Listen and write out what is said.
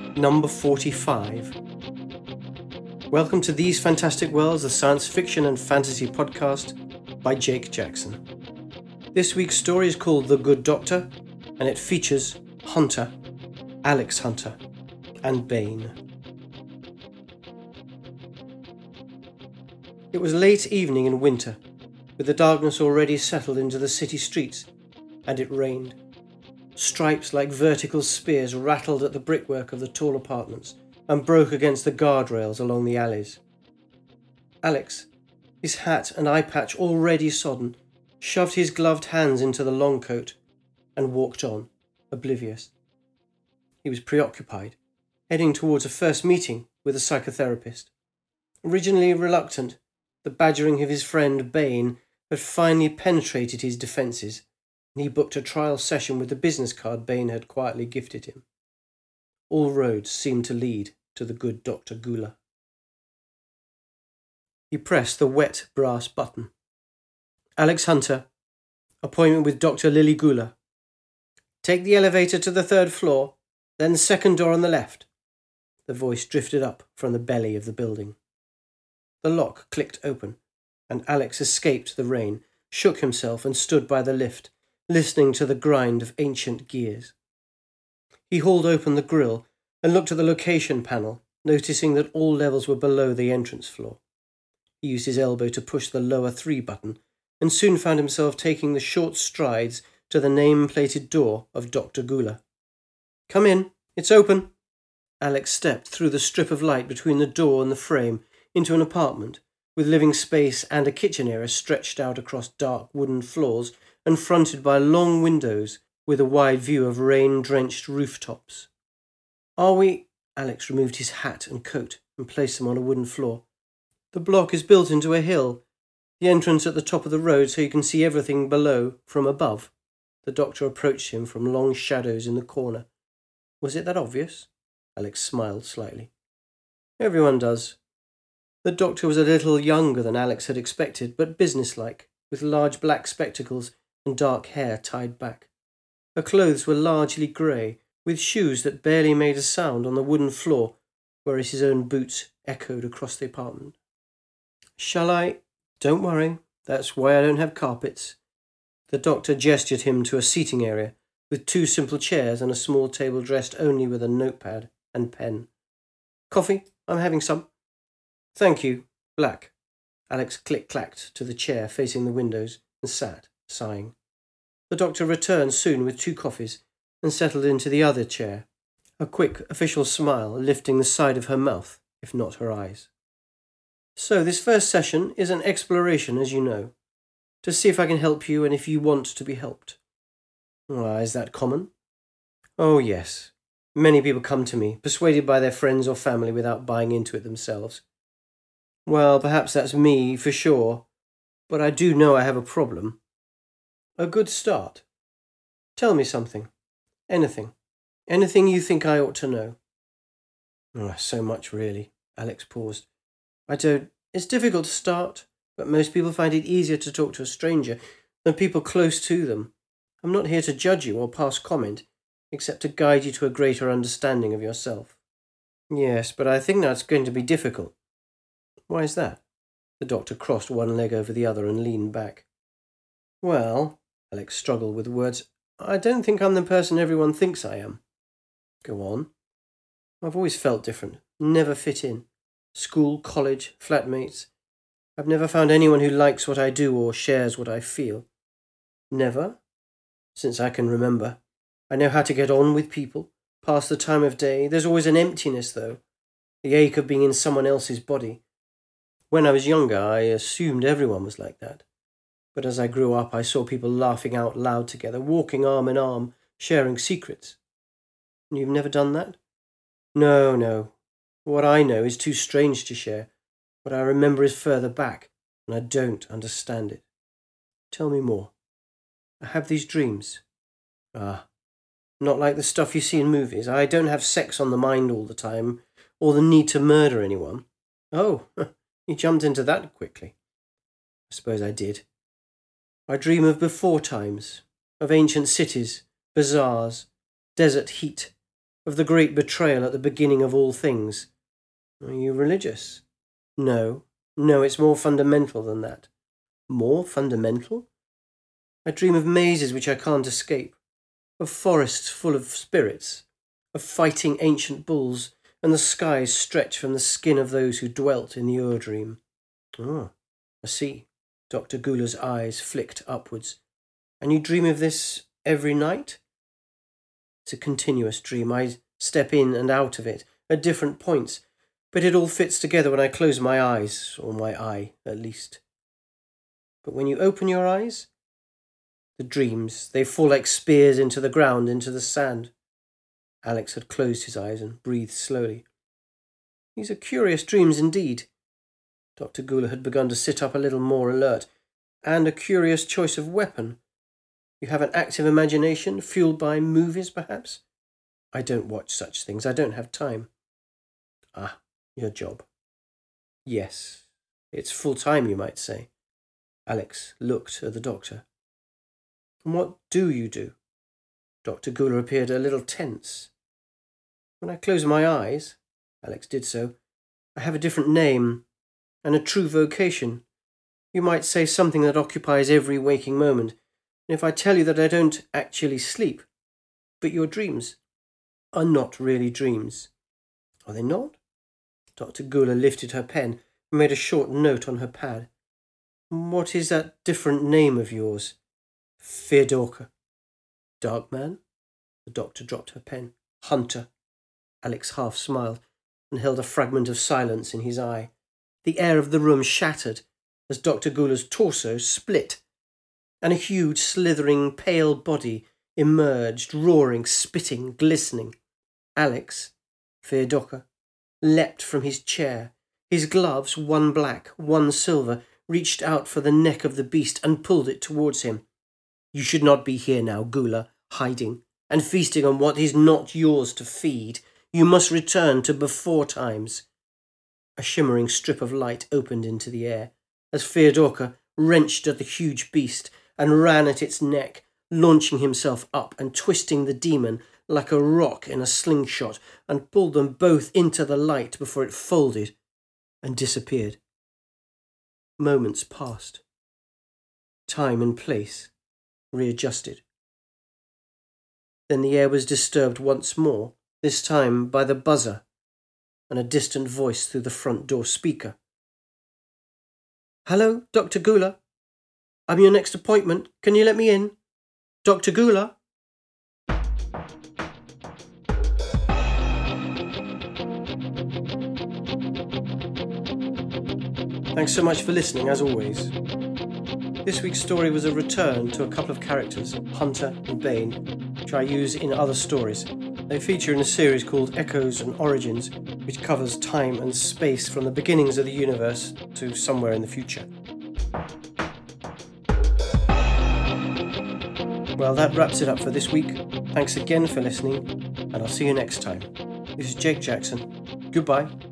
Number 45. Welcome to These Fantastic Worlds, the science fiction and fantasy podcast by Jake Jackson. This week's story is called The Good Doctor, and it features Hunter, Alex Hunter, and Bane. It was late evening in winter, with the darkness already settled into the city streets, and it rained. Stripes like vertical spears rattled at the brickwork of the tall apartments and broke against the guardrails along the alleys. Alex, his hat and eye patch already sodden, shoved his gloved hands into the long coat and walked on, oblivious. He was preoccupied, heading towards a first meeting with a psychotherapist. Originally reluctant, the badgering of his friend Bane had finally penetrated his defences, and he booked a trial session with the business card Bane had quietly gifted him. All roads seemed to lead to the good Dr. Gula. He pressed the wet brass button. Alex Hunter, appointment with Dr. Lily Gula. Take the elevator to the 3rd floor, then the 2nd door on the left. The voice drifted up from the belly of the building. The lock clicked open, and Alex escaped the rain, shook himself and stood by the lift, listening to the grind of ancient gears. He hauled open the grille and looked at the location panel, noticing that all levels were below the entrance floor. He used his elbow to push the lower 3 button and soon found himself taking the short strides to the name-plated door of Dr. Gula. Come in, it's open. Alex stepped through the strip of light between the door and the frame into an apartment with living space and a kitchen area stretched out across dark wooden floors and fronted by long windows with a wide view of rain-drenched rooftops. Are we... Alex removed his hat and coat and placed them on a wooden floor. The block is built into a hill, the entrance at the top of the road so you can see everything below from above. The doctor approached him from long shadows in the corner. Was it that obvious? Alex smiled slightly. Everyone does. The doctor was a little younger than Alex had expected, but businesslike, with large black spectacles and dark hair tied back. Her clothes were largely grey, with shoes that barely made a sound on the wooden floor, whereas his own boots echoed across the apartment. Shall I? Don't worry, that's why I don't have carpets. The doctor gestured him to a seating area, with 2 simple chairs and a small table dressed only with a notepad and pen. Coffee? I'm having some. Thank you. Black. Alex click-clacked to the chair facing the windows and sat, sighing. The doctor returned soon with 2 coffees and settled into the other chair, a quick official smile lifting the side of her mouth, if not her eyes. So this first session is an exploration, as you know, to see if I can help you and if you want to be helped. Is that common? Oh, yes. Many people come to me, persuaded by their friends or family without buying into it themselves. Well, perhaps that's me, for sure, but I do know I have a problem. A good start. Tell me something. Anything. Anything you think I ought to know. So much, really. Alex paused. It's difficult to start, but most people find it easier to talk to a stranger than people close to them. I'm not here to judge you or pass comment, except to guide you to a greater understanding of yourself. Yes, but I think that's going to be difficult. Why is that? The doctor crossed one leg over the other and leaned back. Well, Alex struggled with words, I don't think I'm the person everyone thinks I am. Go on. I've always felt different, never fit in. School, college, flatmates. I've never found anyone who likes what I do or shares what I feel. Never? Since I can remember. I know how to get on with people, pass the time of day. There's always an emptiness, though. The ache of being in someone else's body. When I was younger, I assumed everyone was like that. But as I grew up, I saw people laughing out loud together, walking arm in arm, sharing secrets. You've never done that? No. What I know is too strange to share. What I remember is further back, and I don't understand it. Tell me more. I have these dreams. Not like the stuff you see in movies. I don't have sex on the mind all the time, or the need to murder anyone. Oh, you jumped into that quickly. I suppose I did. I dream of before times, of ancient cities, bazaars, desert heat, of the great betrayal at the beginning of all things. Are you religious? No, it's more fundamental than that. More fundamental? I dream of mazes which I can't escape, of forests full of spirits, of fighting ancient bulls, and the skies stretch from the skin of those who dwelt in the Ur-dream. Oh, I see. Dr. Gula's eyes flicked upwards. And you dream of this every night? It's a continuous dream. I step in and out of it at different points, but it all fits together when I close my eyes, or my eye, at least. But when you open your eyes, the dreams, they fall like spears into the ground, into the sand. Alex had closed his eyes and breathed slowly. These are curious dreams indeed. Dr. Gula had begun to sit up a little more alert. And a curious choice of weapon. You have an active imagination, fueled by movies, perhaps? I don't watch such things. I don't have time. Ah, your job. Yes, it's full-time, you might say. Alex looked at the doctor. And what do you do? Dr. Gula appeared a little tense. When I close my eyes, Alex did so, I have a different name and a true vocation. You might say something that occupies every waking moment. And if I tell you that I don't actually sleep, but your dreams are not really dreams. Are they not? Dr. Gula lifted her pen and made a short note on her pad. What is that different name of yours? Feodorka. Dark man? The doctor dropped her pen. Hunter. Alex half smiled and held a fragment of silence in his eye. The air of the room shattered as Dr. Gula's torso split, and a huge, slithering, pale body emerged, roaring, spitting, glistening. Alex, Feodorka, leapt from his chair. His gloves, one black, one silver, reached out for the neck of the beast and pulled it towards him. You should not be here now, Gula, hiding and feasting on what is not yours to feed. You must return to before times. A shimmering strip of light opened into the air as Feodorka wrenched at the huge beast and ran at its neck, launching himself up and twisting the demon like a rock in a slingshot, and pulled them both into the light before it folded and disappeared. Moments passed. Time and place readjusted. Then the air was disturbed once more, this time by the buzzer and a distant voice through the front door speaker. Hello, Dr. Gula. I'm your next appointment. Can you let me in? Dr. Gula? Thanks so much for listening, as always. This week's story was a return to a couple of characters, Hunter and Bane, which I use in other stories. They feature in a series called Echoes and Origins, which covers time and space from the beginnings of the universe to somewhere in the future. Well, that wraps it up for this week. Thanks again for listening, and I'll see you next time. This is Jake Jackson. Goodbye.